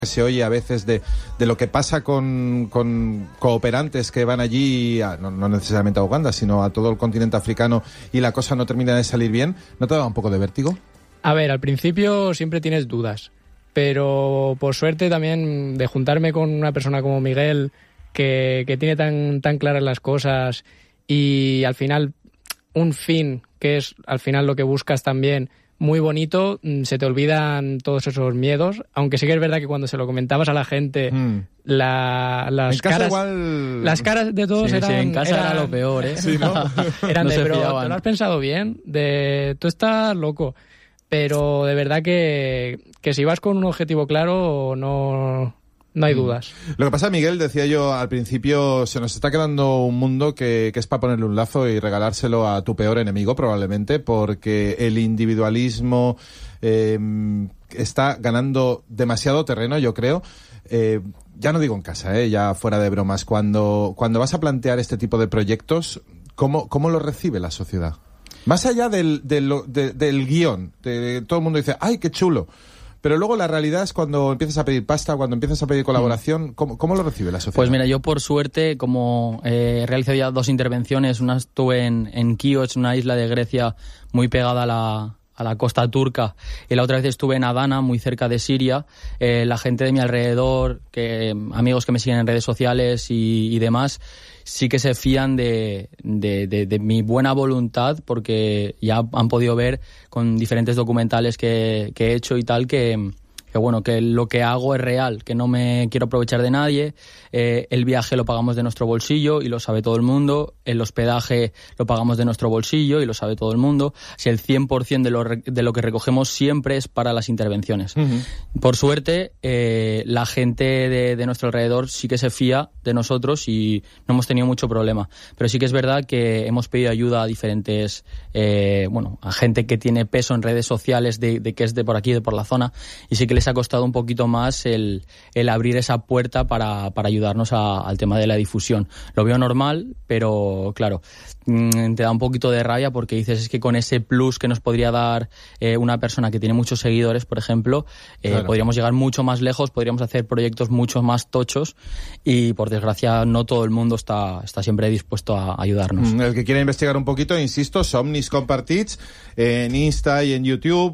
se oye a veces de lo que pasa con cooperantes que van allí, no necesariamente a Uganda, sino a todo el continente africano, y la cosa no termina de salir bien, ¿no te da un poco de vértigo? A ver, al principio siempre tienes dudas, pero por suerte también de juntarme con una persona como Miguel, que tiene tan claras las cosas, y al final un fin, que es al final lo que buscas también, muy bonito, se te olvidan todos esos miedos, aunque sí que es verdad que cuando se lo comentabas a la gente, las caras de todos eran... Sí, en casa era lo peor, ¿eh? Sí, ¿no? Eran no de, se pero fiaban. ¿te lo has pensado bien? De, tú estás loco. Pero de verdad que si vas con un objetivo claro, no hay dudas. Lo que pasa, Miguel, decía yo al principio, se nos está quedando un mundo que es para ponerle un lazo y regalárselo a tu peor enemigo, probablemente, porque el individualismo está ganando demasiado terreno, yo creo. Ya no digo en casa, ya fuera de bromas. Cuando vas a plantear este tipo de proyectos, ¿cómo lo recibe la sociedad? Más allá del guión, todo el mundo dice, ¡ay, qué chulo! Pero luego la realidad es cuando empiezas a pedir pasta, cuando empiezas a pedir colaboración, ¿cómo lo recibe la sociedad? Pues mira, yo por suerte, como he realizado ya 2 intervenciones, una estuve en Kios, una isla de Grecia muy pegada a la costa turca, y la otra vez estuve en Adana, muy cerca de Siria. La gente de mi alrededor, amigos que me siguen en redes sociales y demás, sí que se fían de mi buena voluntad, porque ya han podido ver con diferentes documentales que he hecho y tal, que lo que hago es real, que no me quiero aprovechar de nadie. El viaje lo pagamos de nuestro bolsillo y lo sabe todo el mundo. El hospedaje lo pagamos de nuestro bolsillo y lo sabe todo el mundo. Si el 100% de lo que recogemos siempre es para las intervenciones. Uh-huh. Por suerte, la gente de nuestro alrededor sí que se fía de nosotros y no hemos tenido mucho problema. Pero sí que es verdad que hemos pedido ayuda a diferentes, a gente que tiene peso en redes sociales de que es de por aquí, de por la zona, y sí que les ha costado un poquito más el abrir esa puerta para ayudarnos al tema de la difusión. Lo veo normal, pero claro, te da un poquito de rabia porque dices, es que con ese plus que nos podría dar una persona que tiene muchos seguidores, por ejemplo, claro, podríamos llegar mucho más lejos, podríamos hacer proyectos mucho más tochos, y por desgracia no todo el mundo está siempre dispuesto a ayudarnos. El que quiera investigar un poquito, insisto, Somnis Compartits en Insta y en YouTube,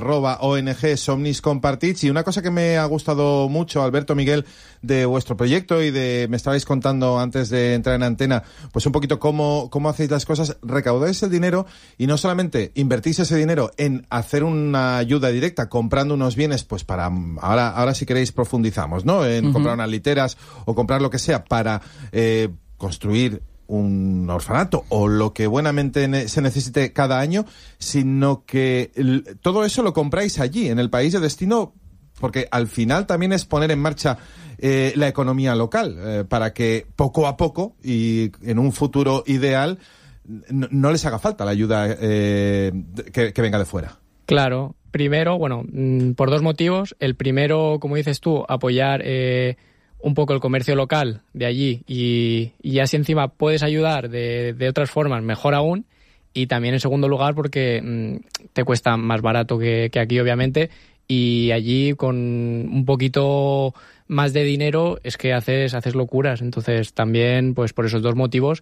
@ONG Somnis Compartits. Y una cosa que me ha gustado mucho, Alberto, Miguel, de vuestro proyecto y me estabais contando antes de entrar en antena, pues un poquito cómo hacéis las cosas. Recaudáis el dinero y no solamente invertís ese dinero en hacer una ayuda directa comprando unos bienes, pues para, ahora si queréis profundizamos, ¿no? En comprar unas literas o comprar lo que sea para construir un orfanato o lo que buenamente se necesite cada año, sino que todo eso lo compráis allí, en el país de destino, porque al final también es poner en marcha la economía local, para que poco a poco y en un futuro ideal no les haga falta la ayuda que venga de fuera. Claro, primero, por 2 motivos. El primero, como dices tú, apoyar un poco el comercio local de allí, y ya si encima puedes ayudar de otras formas, mejor aún. Y también en segundo lugar porque te cuesta más barato que aquí, obviamente, y allí con un poquito más de dinero es que haces locuras. Entonces también, pues por esos 2 motivos,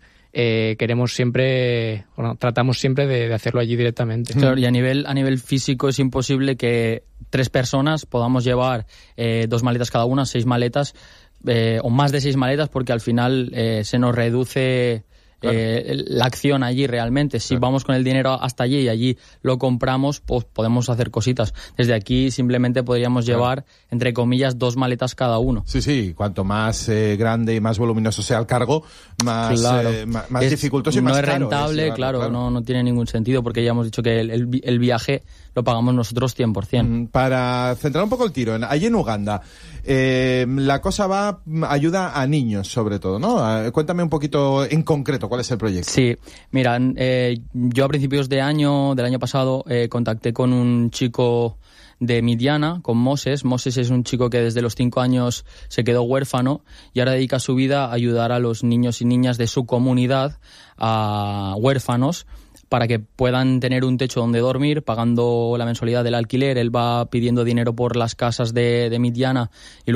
tratamos siempre de hacerlo allí directamente. Claro, y a nivel físico es imposible que 3 personas podamos llevar 2 maletas cada una, 6 maletas, o más de 6 maletas, porque al final se nos reduce la acción allí realmente. Si vamos con el dinero hasta allí y allí lo compramos, pues podemos hacer cositas. Desde aquí simplemente podríamos llevar, entre comillas, 2 maletas cada uno. Sí, cuanto más grande y más voluminoso sea el cargo, más dificultoso y más caro. No es rentable, claro. No tiene ningún sentido, porque ya hemos dicho que el viaje lo pagamos nosotros 100%. Para centrar un poco el tiro, allí en Uganda, la cosa ayuda a niños sobre todo, ¿no? Cuéntame un poquito en concreto cuál es el proyecto. Sí, mira, yo a principios del año pasado contacté con un chico de Midiana, con Moses. Moses es un chico que desde los 5 años se quedó huérfano y ahora dedica su vida a ayudar a los niños y niñas de su comunidad, a huérfanos, para que puedan tener un techo donde dormir, pagando la mensualidad del alquiler. Él va pidiendo dinero por las casas de Midyana y